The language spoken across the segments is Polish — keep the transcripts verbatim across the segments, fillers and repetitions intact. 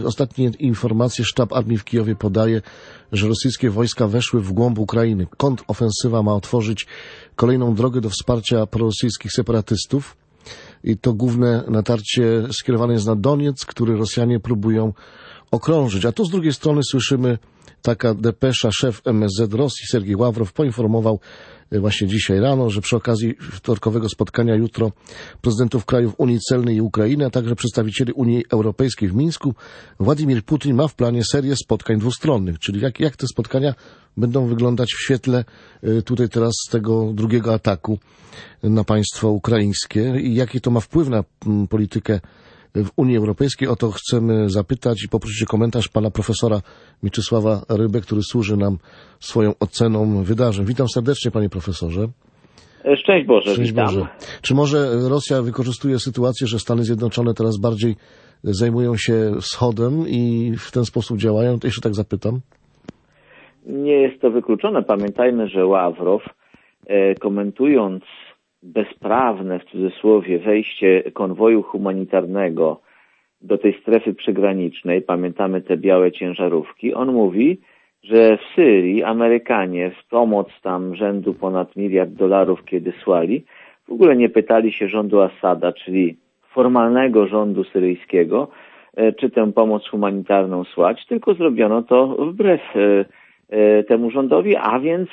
ostatnie informacje sztab armii w Kijowie podaje, że rosyjskie wojska weszły w głąb Ukrainy. Kontrofensywa ma otworzyć kolejną drogę do wsparcia prorosyjskich separatystów. I to główne natarcie skierowane jest na Donieck, który Rosjanie próbują okrążyć. A tu z drugiej strony słyszymy taka depesza, szef M S Z Rosji, Sergiej Ławrow, poinformował właśnie dzisiaj rano, że przy okazji wtorkowego spotkania jutro prezydentów krajów Unii Celnej i Ukrainy, a także przedstawicieli Unii Europejskiej w Mińsku, Władimir Putin ma w planie serię spotkań dwustronnych. Czyli jak, jak te spotkania będą wyglądać w świetle tutaj teraz tego drugiego ataku na państwo ukraińskie i jaki to ma wpływ na politykę w Unii Europejskiej. O to chcemy zapytać i poprosić o komentarz pana profesora Mieczysława Rybę, który służy nam swoją oceną wydarzeń. Witam serdecznie, panie profesorze. Szczęść Boże, Szczęść witam. Boże. Czy może Rosja wykorzystuje sytuację, że Stany Zjednoczone teraz bardziej zajmują się wschodem i w ten sposób działają? To jeszcze tak zapytam. Nie jest to wykluczone. Pamiętajmy, że Ławrow, e, komentując bezprawne, w cudzysłowie, wejście konwoju humanitarnego do tej strefy przygranicznej, pamiętamy te białe ciężarówki, on mówi, że w Syrii Amerykanie w pomoc tam rzędu ponad miliard dolarów, kiedy słali, w ogóle nie pytali się rządu Assada, czyli formalnego rządu syryjskiego, czy tę pomoc humanitarną słać, tylko zrobiono to wbrew temu rządowi, a więc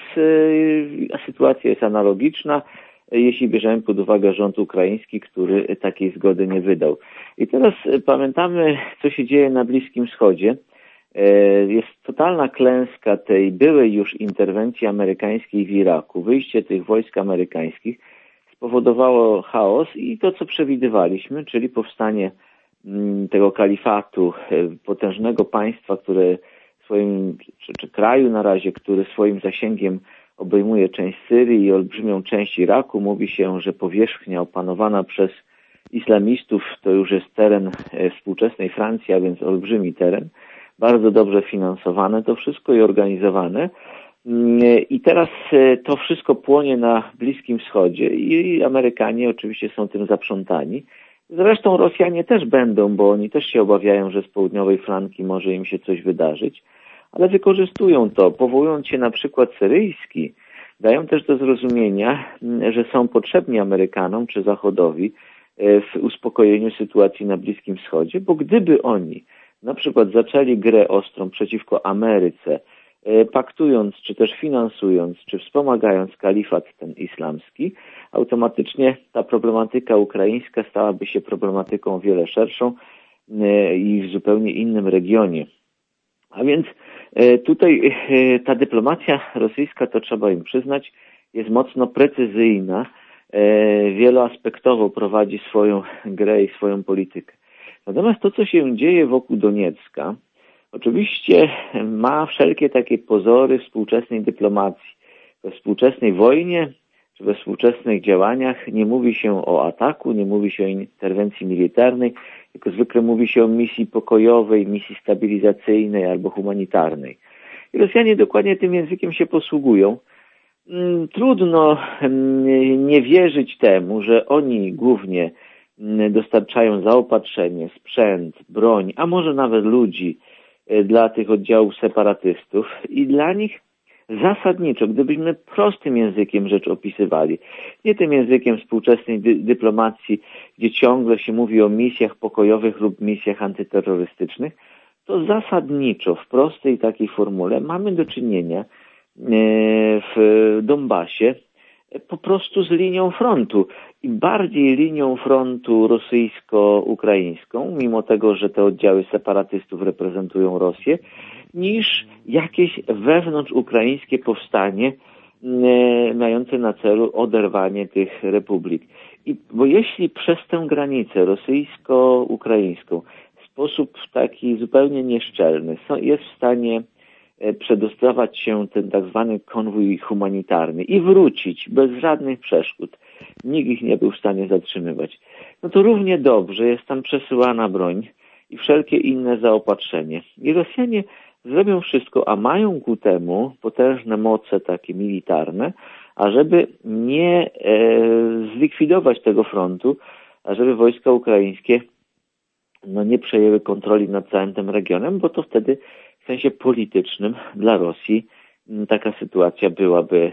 sytuacja jest analogiczna, jeśli bierzemy pod uwagę rząd ukraiński, który takiej zgody nie wydał. I teraz pamiętamy, co się dzieje na Bliskim Wschodzie. Jest totalna klęska tej byłej już interwencji amerykańskiej w Iraku. Wyjście tych wojsk amerykańskich spowodowało chaos i to, co przewidywaliśmy, czyli powstanie tego kalifatu, potężnego państwa, które swoim, czy, czy kraju na razie, który swoim zasięgiem obejmuje część Syrii i olbrzymią część Iraku. Mówi się, że powierzchnia opanowana przez islamistów to już jest teren współczesnej Francji, a więc olbrzymi teren. Bardzo dobrze finansowane to wszystko i organizowane. I teraz to wszystko płonie na Bliskim Wschodzie i Amerykanie oczywiście są tym zaprzątani. Zresztą Rosjanie też będą, bo oni też się obawiają, że z południowej flanki może im się coś wydarzyć. Ale wykorzystują to, powołując się na przykład syryjski, dają też do zrozumienia, że są potrzebni Amerykanom czy Zachodowi w uspokojeniu sytuacji na Bliskim Wschodzie, bo gdyby oni na przykład zaczęli grę ostrą przeciwko Ameryce, paktując, czy też finansując, czy wspomagając kalifat ten islamski, automatycznie ta problematyka ukraińska stałaby się problematyką o wiele szerszą i w zupełnie innym regionie. A więc tutaj ta dyplomacja rosyjska, to trzeba im przyznać, jest mocno precyzyjna, wieloaspektowo prowadzi swoją grę i swoją politykę. Natomiast to, co się dzieje wokół Doniecka, oczywiście ma wszelkie takie pozory współczesnej dyplomacji. We współczesnej wojnie czy we współczesnych działaniach nie mówi się o ataku, nie mówi się o interwencji militarnej, tylko zwykle mówi się o misji pokojowej, misji stabilizacyjnej albo humanitarnej. I Rosjanie dokładnie tym językiem się posługują. Trudno nie wierzyć temu, że oni głównie dostarczają zaopatrzenie, sprzęt, broń, a może nawet ludzi dla tych oddziałów separatystów i dla nich zasadniczo, gdybyśmy prostym językiem rzecz opisywali, nie tym językiem współczesnej dy- dyplomacji, gdzie ciągle się mówi o misjach pokojowych lub misjach antyterrorystycznych, to zasadniczo w prostej takiej formule mamy do czynienia w Donbasie po prostu z linią frontu i bardziej linią frontu rosyjsko-ukraińską, mimo tego, że te oddziały separatystów reprezentują Rosję, niż jakieś wewnątrzukraińskie powstanie e, mające na celu oderwanie tych republik. I, bo jeśli przez tę granicę rosyjsko-ukraińską w sposób taki zupełnie nieszczelny są, jest w stanie przedostawać się ten tak zwany konwój humanitarny i wrócić bez żadnych przeszkód, nikt ich nie był w stanie zatrzymywać, no to równie dobrze jest tam przesyłana broń i wszelkie inne zaopatrzenie. I Rosjanie zrobią wszystko, a mają ku temu potężne moce takie militarne, ażeby nie e, zlikwidować tego frontu, ażeby wojska ukraińskie no nie przejęły kontroli nad całym tym regionem, bo to wtedy w sensie politycznym dla Rosji taka sytuacja byłaby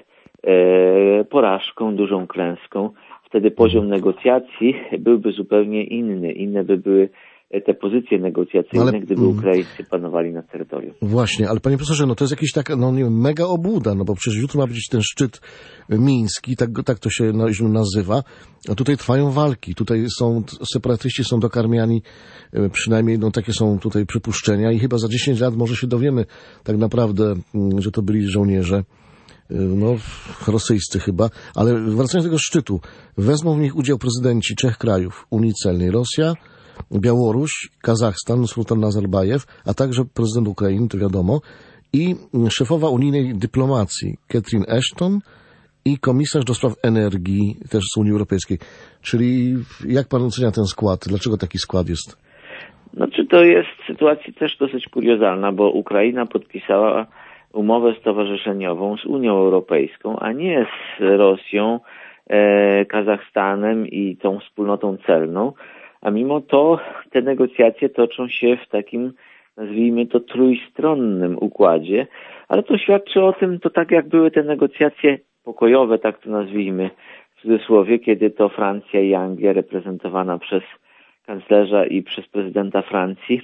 e, porażką, dużą klęską. Wtedy poziom negocjacji byłby zupełnie inny. Inne by były te pozycje negocjacyjne, no ale, gdyby Ukraińcy panowali na terytorium. Właśnie, ale panie profesorze, no to jest jakiś taka, no nie wiem, mega obłuda, no bo przecież jutro ma być ten szczyt miński, tak, tak to się nazywa, a tutaj trwają walki, tutaj są, separatyści są dokarmiani, przynajmniej no takie są tutaj przypuszczenia i chyba za dziesięć lat może się dowiemy tak naprawdę, że to byli żołnierze, no rosyjscy chyba, ale wracając do tego szczytu, wezmą w nich udział prezydenci trzech krajów Unii Celnej, Rosja, Białoruś, Kazachstan, Sultan Nazarbajew, a także prezydent Ukrainy, to wiadomo, i szefowa unijnej dyplomacji Catherine Ashton i komisarz do spraw energii też z Unii Europejskiej. Czyli jak pan ocenia ten skład? Dlaczego taki skład jest? Znaczy to jest sytuacja też dosyć kuriozalna, bo Ukraina podpisała umowę stowarzyszeniową z Unią Europejską, a nie z Rosją, e, Kazachstanem i tą wspólnotą celną. A mimo to te negocjacje toczą się w takim, nazwijmy to, trójstronnym układzie, ale to świadczy o tym, to tak jak były te negocjacje pokojowe, tak to nazwijmy w cudzysłowie, kiedy to Francja i Anglia reprezentowana przez kanclerza i przez prezydenta Francji,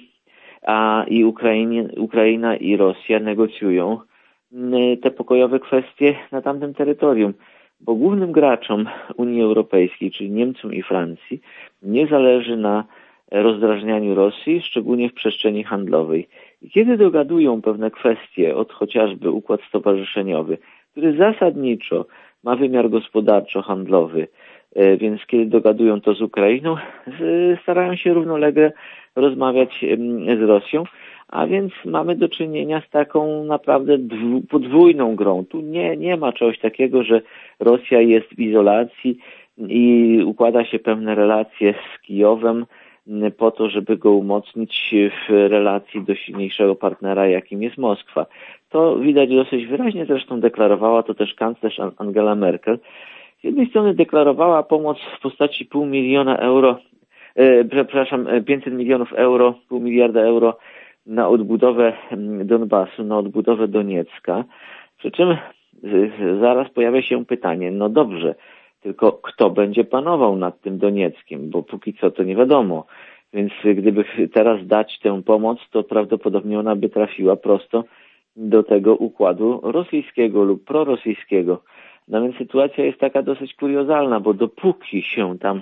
a i Ukrainie, Ukraina i Rosja negocjują te pokojowe kwestie na tamtym terytorium. Bo głównym graczom Unii Europejskiej, czyli Niemcom i Francji, nie zależy na rozdrażnianiu Rosji, szczególnie w przestrzeni handlowej. I kiedy dogadują pewne kwestie, od chociażby układ stowarzyszeniowy, który zasadniczo ma wymiar gospodarczo-handlowy, więc kiedy dogadują to z Ukrainą, starają się równolegle rozmawiać z Rosją, a więc mamy do czynienia z taką naprawdę podwójną grą. Tu nie, nie ma czegoś takiego, że Rosja jest w izolacji i układa się pewne relacje z Kijowem po to, żeby go umocnić w relacji do silniejszego partnera, jakim jest Moskwa. To widać dosyć wyraźnie, zresztą deklarowała to też kanclerz Angela Merkel. Z jednej strony deklarowała pomoc w postaci pół miliona euro, e, przepraszam, pięćset milionów euro, pół miliarda euro na odbudowę Donbasu, na odbudowę Doniecka. Przy czym zaraz pojawia się pytanie, no dobrze, tylko kto będzie panował nad tym Donieckiem, bo póki co to nie wiadomo. Więc gdyby teraz dać tę pomoc, to prawdopodobnie ona by trafiła prosto do tego układu rosyjskiego lub prorosyjskiego. No więc sytuacja jest taka dosyć kuriozalna, bo dopóki się tam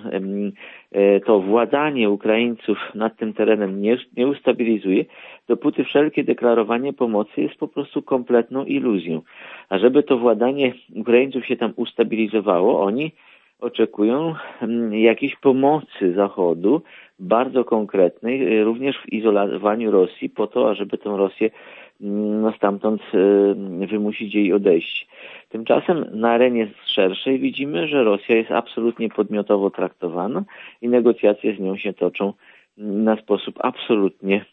e, to władanie Ukraińców nad tym terenem nie, nie ustabilizuje, dopóty wszelkie deklarowanie pomocy jest po prostu kompletną iluzją. A żeby to władanie Ukraińców się tam ustabilizowało, oni oczekują jakiejś pomocy Zachodu, bardzo konkretnej, również w izolowaniu Rosji, po to, ażeby tę Rosję no, stamtąd wymusić jej odejście. Tymczasem na arenie szerszej widzimy, że Rosja jest absolutnie podmiotowo traktowana i negocjacje z nią się toczą na sposób absolutnie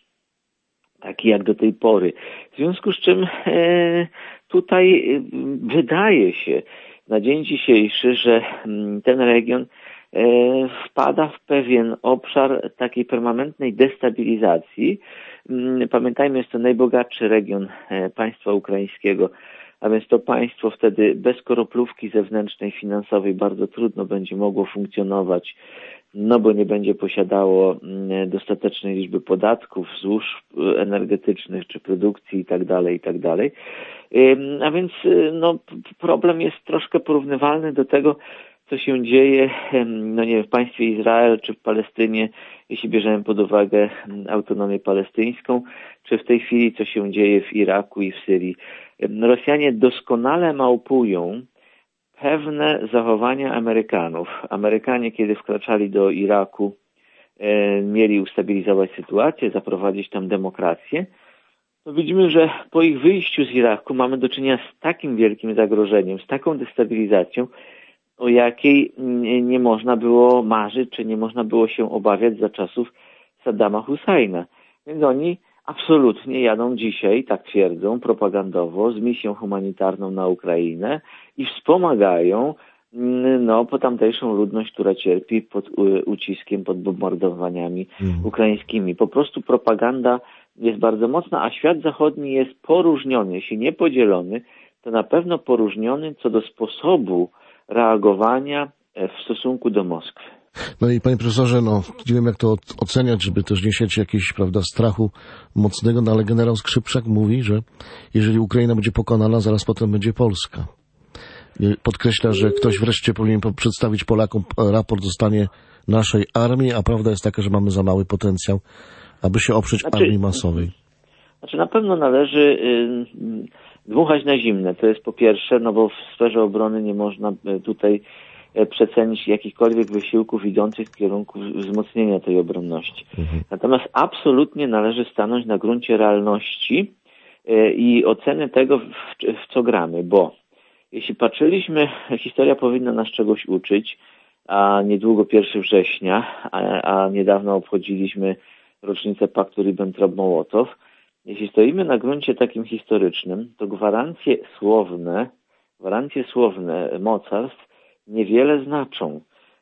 taki jak do tej pory. W związku z czym e, tutaj wydaje się na dzień dzisiejszy, że ten region e, wpada w pewien obszar takiej permanentnej destabilizacji. Pamiętajmy, jest to najbogatszy region e, państwa ukraińskiego, a więc to państwo wtedy bez kroplówki zewnętrznej, finansowej bardzo trudno będzie mogło funkcjonować, no bo nie będzie posiadało dostatecznej liczby podatków, złóż energetycznych czy produkcji i tak dalej, i tak dalej. A więc no, problem jest troszkę porównywalny do tego, co się dzieje no nie wiem, w państwie Izrael czy w Palestynie, jeśli bierzemy pod uwagę autonomię palestyńską, czy w tej chwili co się dzieje w Iraku i w Syrii. Rosjanie doskonale małpują pewne zachowania Amerykanów. Amerykanie, kiedy wkraczali do Iraku, e, mieli ustabilizować sytuację, zaprowadzić tam demokrację. To widzimy, że po ich wyjściu z Iraku mamy do czynienia z takim wielkim zagrożeniem, z taką destabilizacją, o jakiej nie, nie można było marzyć, czy nie można było się obawiać za czasów Saddama Husajna. Więc oni absolutnie jadą dzisiaj, tak twierdzą, propagandowo, z misją humanitarną na Ukrainę i wspomagają no, po tamtejszą ludność, która cierpi pod uciskiem, pod bombardowaniami mhm. ukraińskimi. Po prostu propaganda jest bardzo mocna, a świat zachodni jest poróżniony, jeśli nie podzielony, to na pewno poróżniony co do sposobu reagowania w stosunku do Moskwy. No i panie profesorze, no nie wiem jak to oceniać, żeby też nie siać jakiegoś, prawda, strachu mocnego, no ale generał Skrzypczak mówi, że jeżeli Ukraina będzie pokonana, zaraz potem będzie Polska. Podkreśla, że ktoś wreszcie powinien przedstawić Polakom raport o stanie naszej armii, a prawda jest taka, że mamy za mały potencjał, aby się oprzeć znaczy, armii masowej. Znaczy na pewno należy y, dmuchać na zimne, to jest po pierwsze, no bo w sferze obrony nie można tutaj przecenić jakichkolwiek wysiłków idących w kierunku wzmocnienia tej obronności. Mhm. Natomiast absolutnie należy stanąć na gruncie realności y, i oceny tego, w, w co gramy, bo jeśli patrzyliśmy, historia powinna nas czegoś uczyć, a niedługo pierwszego września, a, a niedawno obchodziliśmy rocznicę paktu Ribbentrop-Mołotow. Jeśli stoimy na gruncie takim historycznym, to gwarancje słowne, gwarancje słowne mocarstw niewiele znaczą.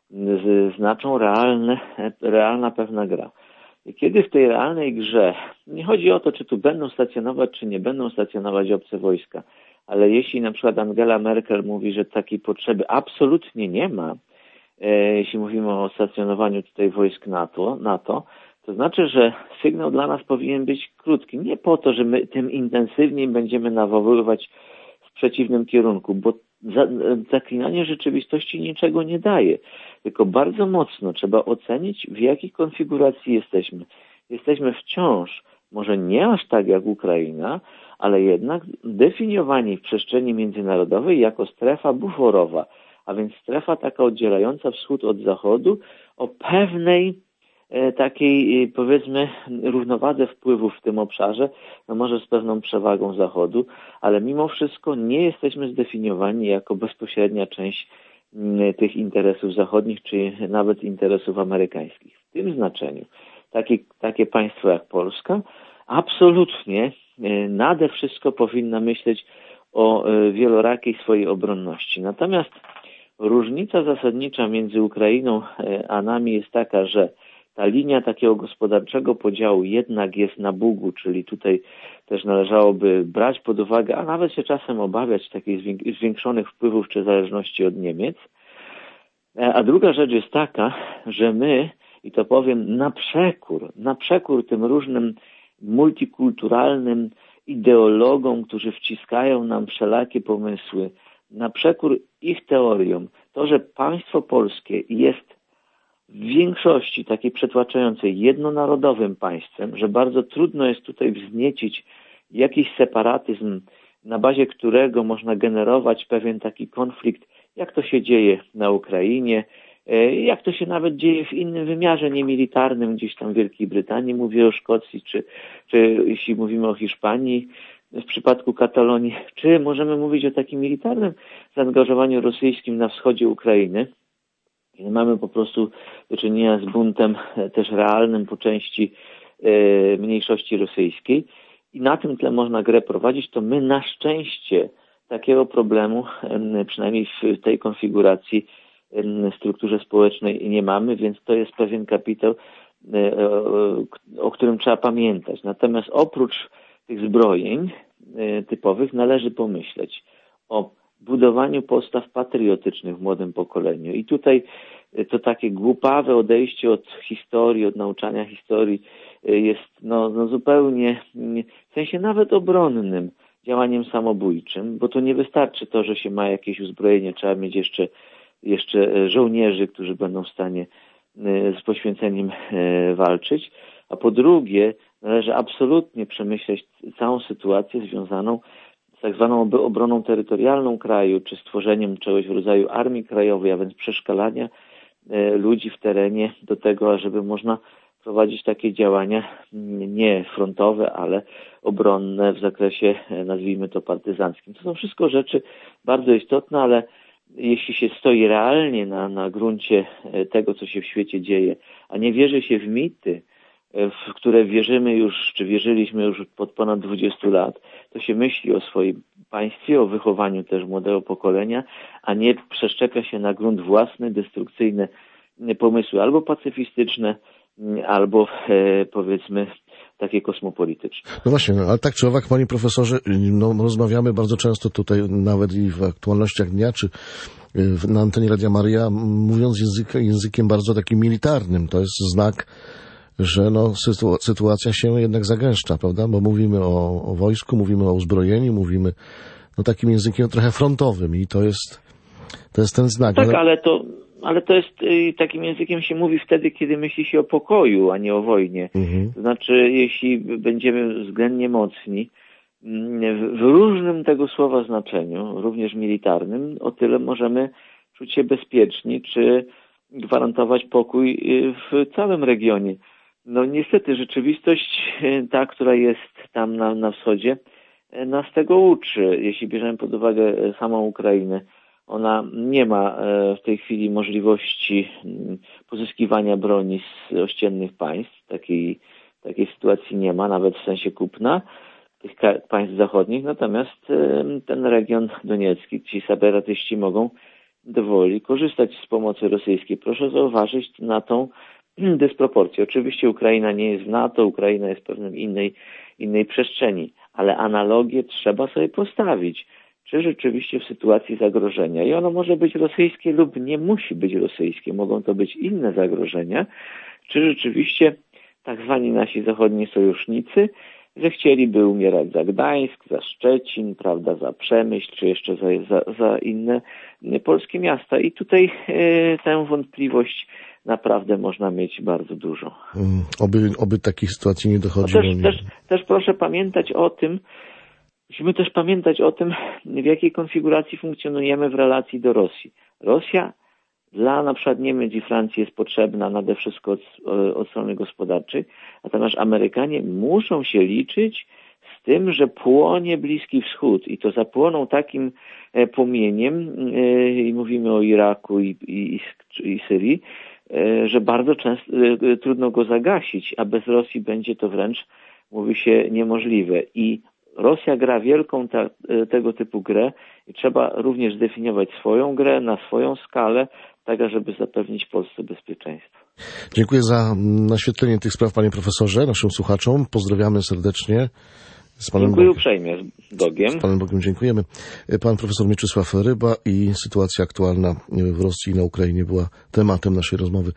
Znaczą realne, realna pewna gra. I kiedy w tej realnej grze, nie chodzi o to, czy tu będą stacjonować, czy nie będą stacjonować obce wojska, ale jeśli na przykład Angela Merkel mówi, że takiej potrzeby absolutnie nie ma, e, jeśli mówimy o stacjonowaniu tutaj wojsk NATO, NATO, to znaczy, że sygnał dla nas powinien być krótki. Nie po to, że my tym intensywniej będziemy nawoływać w przeciwnym kierunku, bo za, zaklinanie rzeczywistości niczego nie daje. Tylko bardzo mocno trzeba ocenić, w jakiej konfiguracji jesteśmy. Jesteśmy wciąż, może nie aż tak jak Ukraina, ale jednak definiowani w przestrzeni międzynarodowej jako strefa buforowa, a więc strefa taka oddzielająca wschód od zachodu o pewnej e, takiej, e, powiedzmy, równowadze wpływów w tym obszarze, no może z pewną przewagą zachodu, ale mimo wszystko nie jesteśmy zdefiniowani jako bezpośrednia część m, tych interesów zachodnich, czy nawet interesów amerykańskich. W tym znaczeniu takie, takie państwo jak Polska absolutnie nade wszystko powinna myśleć o wielorakiej swojej obronności. Natomiast różnica zasadnicza między Ukrainą a nami jest taka, że ta linia takiego gospodarczego podziału jednak jest na Bugu, czyli tutaj też należałoby brać pod uwagę, a nawet się czasem obawiać takich zwiększonych wpływów czy zależności od Niemiec. A druga rzecz jest taka, że my, i to powiem na przekór, na przekór tym różnym multikulturalnym ideologom, którzy wciskają nam wszelakie pomysły, na przekór ich teoriom, to, że państwo polskie jest w większości takiej przytłaczającej jednonarodowym państwem, że bardzo trudno jest tutaj wzniecić jakiś separatyzm, na bazie którego można generować pewien taki konflikt, jak to się dzieje na Ukrainie, jak to się nawet dzieje w innym wymiarze niemilitarnym, gdzieś tam w Wielkiej Brytanii, mówię o Szkocji, czy, czy jeśli mówimy o Hiszpanii, w przypadku Katalonii, czy możemy mówić o takim militarnym zaangażowaniu rosyjskim na wschodzie Ukrainy. Mamy po prostu do czynienia z buntem też realnym po części e, mniejszości rosyjskiej i na tym tle można grę prowadzić, to my na szczęście takiego problemu, e, przynajmniej w tej konfiguracji, strukturze społecznej nie mamy, więc to jest pewien kapitał, o którym trzeba pamiętać. Natomiast oprócz tych zbrojeń typowych należy pomyśleć o budowaniu postaw patriotycznych w młodym pokoleniu. I tutaj to takie głupawe odejście od historii, od nauczania historii jest no, no zupełnie, w sensie nawet obronnym, działaniem samobójczym, bo to nie wystarczy to, że się ma jakieś uzbrojenie, trzeba mieć jeszcze jeszcze żołnierzy, którzy będą w stanie z poświęceniem walczyć, a po drugie należy absolutnie przemyśleć całą sytuację związaną z tak zwaną obroną terytorialną kraju, czy stworzeniem czegoś w rodzaju armii krajowej, a więc przeszkalania ludzi w terenie do tego, ażeby można prowadzić takie działania nie frontowe, ale obronne w zakresie, nazwijmy to, partyzanckim. To są wszystko rzeczy bardzo istotne, ale jeśli się stoi realnie na, na gruncie tego, co się w świecie dzieje, a nie wierzy się w mity, w które wierzymy już, czy wierzyliśmy już od ponad dwudziestu lat, to się myśli o swojej państwie, o wychowaniu też młodego pokolenia, a nie przeszczepia się na grunt własny, destrukcyjne pomysły albo pacyfistyczne, albo e, powiedzmy takie kosmopolityczne. No właśnie, no, ale tak czy owak, panie profesorze, no, rozmawiamy bardzo często tutaj, nawet i w aktualnościach dnia, czy w, na antenie Radia Maryja, mówiąc język, językiem bardzo takim militarnym. To jest znak, że no, sytu, sytuacja się jednak zagęszcza, prawda? Bo mówimy o, o wojsku, mówimy o uzbrojeniu, mówimy no, takim językiem trochę frontowym i to jest, to jest ten znak. Tak, ale to... Ale to jest, takim językiem się mówi wtedy, kiedy myśli się o pokoju, a nie o wojnie. Mhm. To znaczy, jeśli będziemy względnie mocni, w różnym tego słowa znaczeniu, również militarnym, o tyle możemy czuć się bezpieczni, czy gwarantować pokój w całym regionie. No niestety rzeczywistość, ta, która jest tam na, na wschodzie, nas tego uczy. Jeśli bierzemy pod uwagę samą Ukrainę, ona nie ma w tej chwili możliwości pozyskiwania broni z ościennych państw. Takiej, takiej sytuacji nie ma, nawet w sensie kupna tych państw zachodnich. Natomiast ten region doniecki, ci separatyści mogą dowoli korzystać z pomocy rosyjskiej. Proszę zauważyć na tą dysproporcję. Oczywiście Ukraina nie jest w NATO, Ukraina jest w pewnej innej, innej przestrzeni, ale analogię trzeba sobie postawić. Czy rzeczywiście w sytuacji zagrożenia, i ono może być rosyjskie lub nie musi być rosyjskie, mogą to być inne zagrożenia, czy rzeczywiście tak zwani nasi zachodni sojusznicy zechcieliby umierać za Gdańsk, za Szczecin, prawda, za Przemyśl, czy jeszcze za, za, za inne polskie miasta. I tutaj e, tę wątpliwość naprawdę można mieć bardzo dużo. Mm, oby, oby takich sytuacji nie dochodziło. No też, też, też proszę pamiętać o tym, Musimy też pamiętać o tym, w jakiej konfiguracji funkcjonujemy w relacji do Rosji. Rosja dla na przykład Niemiec i Francji jest potrzebna nade wszystko od, od strony gospodarczej, natomiast Amerykanie muszą się liczyć z tym, że płonie Bliski Wschód i to zapłoną takim płomieniem, i mówimy o Iraku i, i, i Syrii, że bardzo często trudno go zagasić, a bez Rosji będzie to wręcz, mówi się, niemożliwe. I Rosja gra wielką ta, tego typu grę i trzeba również zdefiniować swoją grę na swoją skalę, tak żeby zapewnić Polsce bezpieczeństwo. Dziękuję za naświetlenie tych spraw, panie profesorze, naszym słuchaczom. Pozdrawiamy serdecznie. Z panem Dziękuję Bogiem. uprzejmie, z Bogiem. Z panem Bogiem dziękujemy. Pan profesor Mieczysław Ryba i sytuacja aktualna w Rosji i na Ukrainie była tematem naszej rozmowy.